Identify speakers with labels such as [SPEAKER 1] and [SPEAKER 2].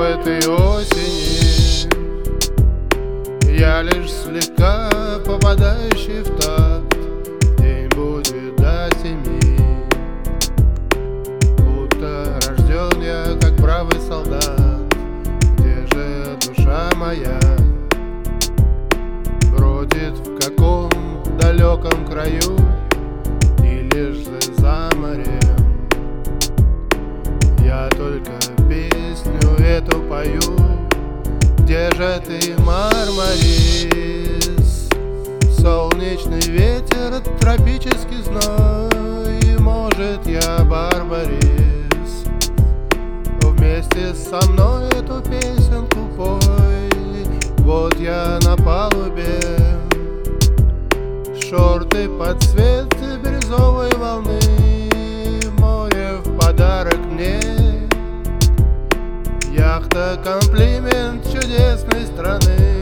[SPEAKER 1] этой осени я лишь слегка попадающий в такт. День будет до 7, будто рожден я как бравый солдат. Где же душа моя? Бродит в каком далеком краю или же за морем. Я только песню эту пою. Где же ты, Мармарис? Солнечный ветер, тропический зной. Может, я Барбарис? Вместе со мной эту песенку пой. Вот я на палубе, шорты под цвет бирюзовой волны. Море в подарок мне, яхта комплимент чудесной страны.